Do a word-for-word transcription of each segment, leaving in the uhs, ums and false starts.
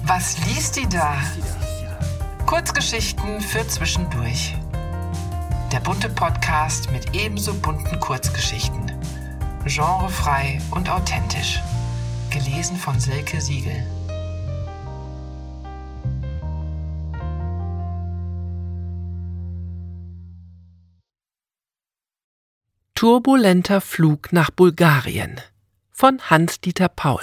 Was liest die da? Kurzgeschichten für zwischendurch. Der bunte Podcast mit ebenso bunten Kurzgeschichten. Genrefrei und authentisch. Gelesen von Silke Siegel. Turbulenter Flug nach Bulgarien von Hans-Dieter Paul.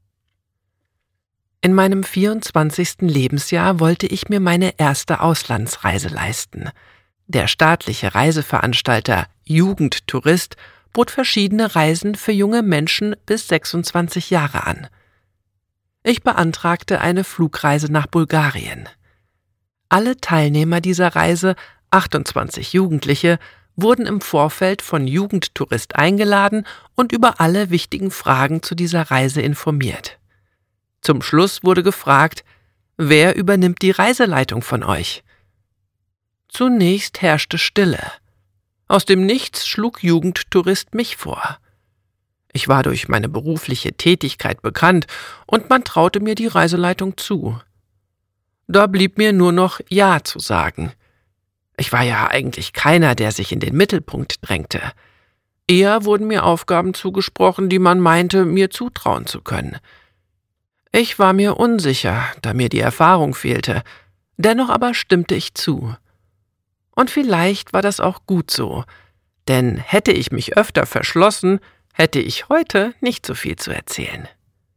In meinem vierundzwanzigsten Lebensjahr wollte ich mir meine erste Auslandsreise leisten. Der staatliche Reiseveranstalter Jugendtourist bot verschiedene Reisen für junge Menschen bis sechsundzwanzig Jahre an. Ich beantragte eine Flugreise nach Bulgarien. Alle Teilnehmer dieser Reise, achtundzwanzig Jugendliche, wurden im Vorfeld von Jugendtourist eingeladen und über alle wichtigen Fragen zu dieser Reise informiert. Zum Schluss wurde gefragt, wer übernimmt die Reiseleitung von euch? Zunächst herrschte Stille. Aus dem Nichts schlug Jugendtourist mich vor. Ich war durch meine berufliche Tätigkeit bekannt und man traute mir die Reiseleitung zu. Da blieb mir nur noch Ja zu sagen. Ich war ja eigentlich keiner, der sich in den Mittelpunkt drängte. Eher wurden mir Aufgaben zugesprochen, die man meinte, mir zutrauen zu können. Ich war mir unsicher, da mir die Erfahrung fehlte, dennoch aber stimmte ich zu. Und vielleicht war das auch gut so, denn hätte ich mich öfter verschlossen, hätte ich heute nicht so viel zu erzählen.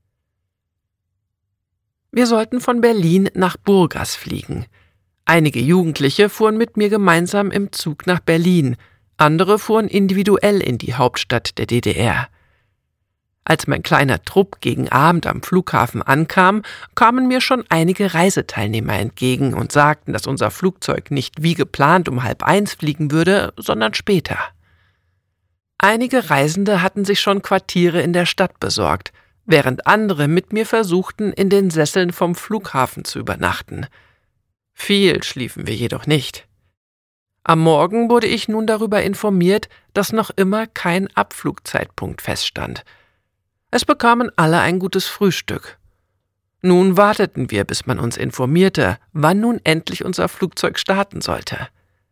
Wir sollten von Berlin nach Burgas fliegen. Einige Jugendliche fuhren mit mir gemeinsam im Zug nach Berlin, andere fuhren individuell in die Hauptstadt der D D R. Als mein kleiner Trupp gegen Abend am Flughafen ankam, kamen mir schon einige Reiseteilnehmer entgegen und sagten, dass unser Flugzeug nicht wie geplant um halb eins fliegen würde, sondern später. Einige Reisende hatten sich schon Quartiere in der Stadt besorgt, während andere mit mir versuchten, in den Sesseln vom Flughafen zu übernachten. Viel schliefen wir jedoch nicht. Am Morgen wurde ich nun darüber informiert, dass noch immer kein Abflugzeitpunkt feststand. Es bekamen alle ein gutes Frühstück. Nun warteten wir, bis man uns informierte, wann nun endlich unser Flugzeug starten sollte.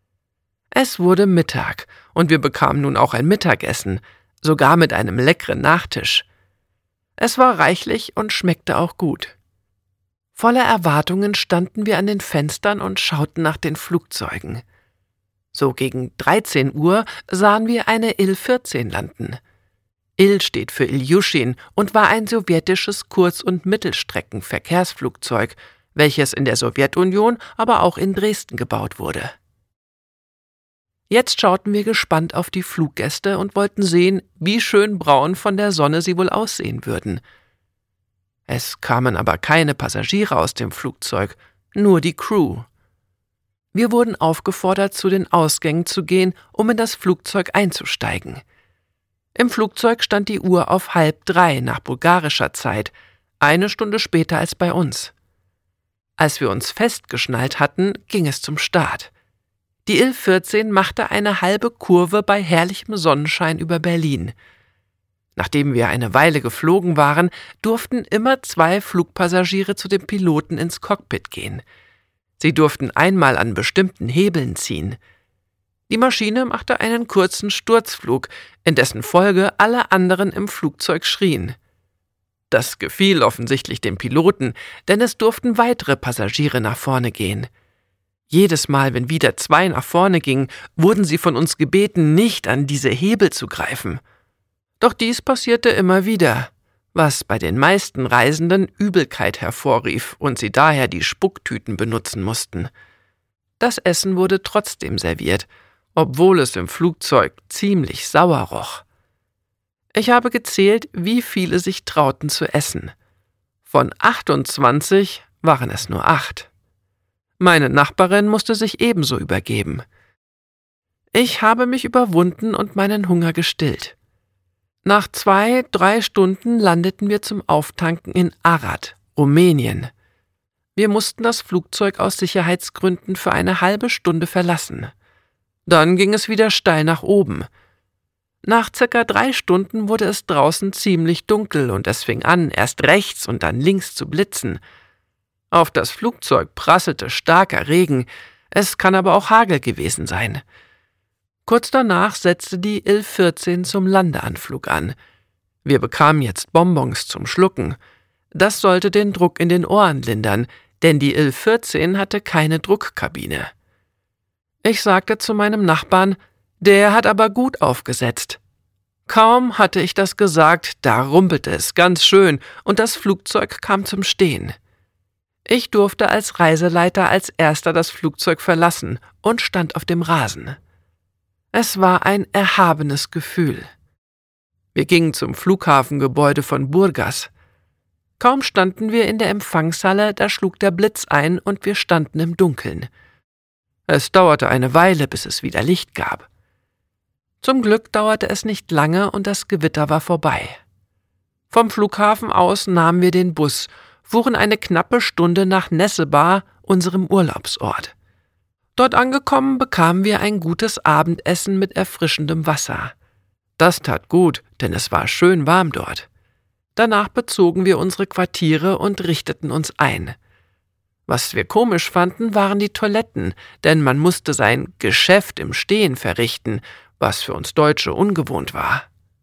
Es wurde Mittag und wir bekamen nun auch ein Mittagessen, sogar mit einem leckeren Nachtisch. Es war reichlich und schmeckte auch gut. Voller Erwartungen standen wir an den Fenstern und schauten nach den Flugzeugen. So gegen dreizehn Uhr sahen wir eine Il vierzehn landen. Il steht für Iljuschin und war ein sowjetisches Kurz- und Mittelstreckenverkehrsflugzeug, welches in der Sowjetunion, aber auch in Dresden gebaut wurde. Jetzt schauten wir gespannt auf die Fluggäste und wollten sehen, wie schön braun von der Sonne sie wohl aussehen würden. Es kamen aber keine Passagiere aus dem Flugzeug, nur die Crew. Wir wurden aufgefordert, zu den Ausgängen zu gehen, um in das Flugzeug einzusteigen. Im Flugzeug stand die Uhr auf halb drei nach bulgarischer Zeit, eine Stunde später als bei uns. Als wir uns festgeschnallt hatten, ging es zum Start. Die Il vierzehn machte eine halbe Kurve bei herrlichem Sonnenschein über Berlin. Nachdem wir eine Weile geflogen waren, durften immer zwei Flugpassagiere zu dem Piloten ins Cockpit gehen. Sie durften einmal an bestimmten Hebeln ziehen. Die Maschine machte einen kurzen Sturzflug, in dessen Folge alle anderen im Flugzeug schrien. Das gefiel offensichtlich dem Piloten, denn es durften weitere Passagiere nach vorne gehen. Jedes Mal, wenn wieder zwei nach vorne gingen, wurden sie von uns gebeten, nicht an diese Hebel zu greifen. Doch dies passierte immer wieder, was bei den meisten Reisenden Übelkeit hervorrief und sie daher die Spucktüten benutzen mussten. Das Essen wurde trotzdem serviert, obwohl es im Flugzeug ziemlich sauer roch. Ich habe gezählt, wie viele sich trauten zu essen. Von achtundzwanzig waren es nur acht. Meine Nachbarin musste sich ebenso übergeben. Ich habe mich überwunden und meinen Hunger gestillt. Nach zwei, drei Stunden landeten wir zum Auftanken in Arad, Rumänien. Wir mussten das Flugzeug aus Sicherheitsgründen für eine halbe Stunde verlassen. Dann ging es wieder steil nach oben. Nach circa drei Stunden wurde es draußen ziemlich dunkel und es fing an, erst rechts und dann links zu blitzen. Auf das Flugzeug prasselte starker Regen, es kann aber auch Hagel gewesen sein. Kurz danach setzte die Il vierzehn zum Landeanflug an. Wir bekamen jetzt Bonbons zum Schlucken. Das sollte den Druck in den Ohren lindern, denn die Il vierzehn hatte keine Druckkabine. Ich sagte zu meinem Nachbarn, der hat aber gut aufgesetzt. Kaum hatte ich das gesagt, da rumpelte es ganz schön und das Flugzeug kam zum Stehen. Ich durfte als Reiseleiter als erster das Flugzeug verlassen und stand auf dem Rasen. Es war ein erhabenes Gefühl. Wir gingen zum Flughafengebäude von Burgas. Kaum standen wir in der Empfangshalle, da schlug der Blitz ein und wir standen im Dunkeln. Es dauerte eine Weile, bis es wieder Licht gab. Zum Glück dauerte es nicht lange und das Gewitter war vorbei. Vom Flughafen aus nahmen wir den Bus, fuhren eine knappe Stunde nach Nessebar, unserem Urlaubsort. Dort angekommen bekamen wir ein gutes Abendessen mit erfrischendem Wasser. Das tat gut, denn es war schön warm dort. Danach bezogen wir unsere Quartiere und richteten uns ein. Was wir komisch fanden, waren die Toiletten, denn man musste sein Geschäft im Stehen verrichten, was für uns Deutsche ungewohnt war.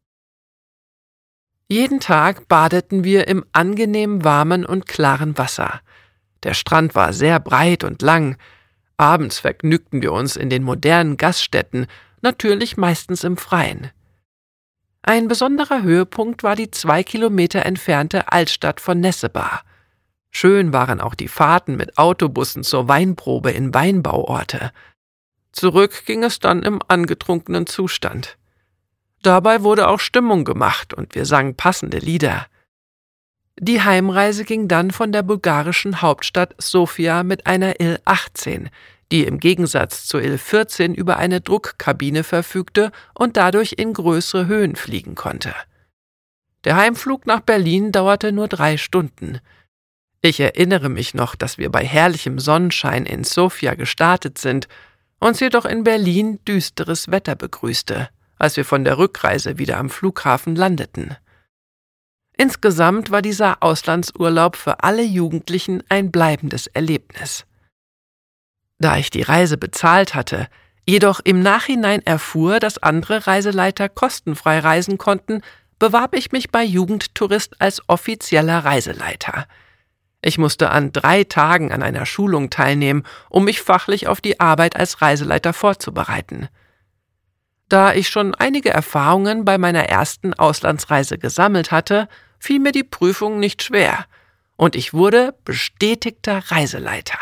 Jeden Tag badeten wir im angenehm warmen und klaren Wasser. Der Strand war sehr breit und lang. Abends vergnügten wir uns in den modernen Gaststätten, natürlich meistens im Freien. Ein besonderer Höhepunkt war die zwei Kilometer entfernte Altstadt von Nessebar. Schön waren auch die Fahrten mit Autobussen zur Weinprobe in Weinbauorte. Zurück ging es dann im angetrunkenen Zustand. Dabei wurde auch Stimmung gemacht und wir sangen passende Lieder. Die Heimreise ging dann von der bulgarischen Hauptstadt Sofia mit einer Il achtzehn, die im Gegensatz zur Il vierzehn über eine Druckkabine verfügte und dadurch in größere Höhen fliegen konnte. Der Heimflug nach Berlin dauerte nur drei Stunden. Ich erinnere mich noch, dass wir bei herrlichem Sonnenschein in Sofia gestartet sind, uns jedoch in Berlin düsteres Wetter begrüßte, als wir von der Rückreise wieder am Flughafen landeten. Insgesamt war dieser Auslandsurlaub für alle Jugendlichen ein bleibendes Erlebnis. Da ich die Reise bezahlt hatte, jedoch im Nachhinein erfuhr, dass andere Reiseleiter kostenfrei reisen konnten, bewarb ich mich bei Jugendtourist als offizieller Reiseleiter. Ich musste an drei Tagen an einer Schulung teilnehmen, um mich fachlich auf die Arbeit als Reiseleiter vorzubereiten. Da ich schon einige Erfahrungen bei meiner ersten Auslandsreise gesammelt hatte, fiel mir die Prüfung nicht schwer und ich wurde bestätigter Reiseleiter.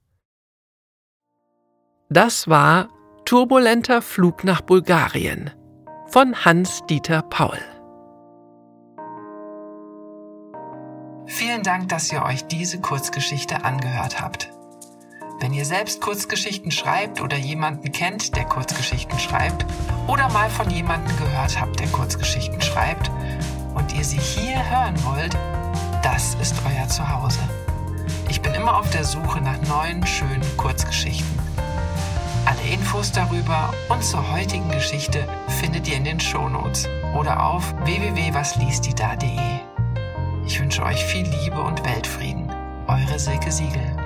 Das war Turbulenter Flug nach Bulgarien von Hans-Dieter Paul. Vielen Dank, dass ihr euch diese Kurzgeschichte angehört habt. Wenn ihr selbst Kurzgeschichten schreibt oder jemanden kennt, der Kurzgeschichten schreibt, oder mal von jemandem gehört habt, der Kurzgeschichten schreibt, und ihr sie hier hören wollt, das ist euer Zuhause. Ich bin immer auf der Suche nach neuen, schönen Kurzgeschichten. Alle Infos darüber und zur heutigen Geschichte findet ihr in den Shownotes oder auf w w w punkt was liest die da punkt de. Ich wünsche euch viel Liebe und Weltfrieden. Eure Silke Siegel.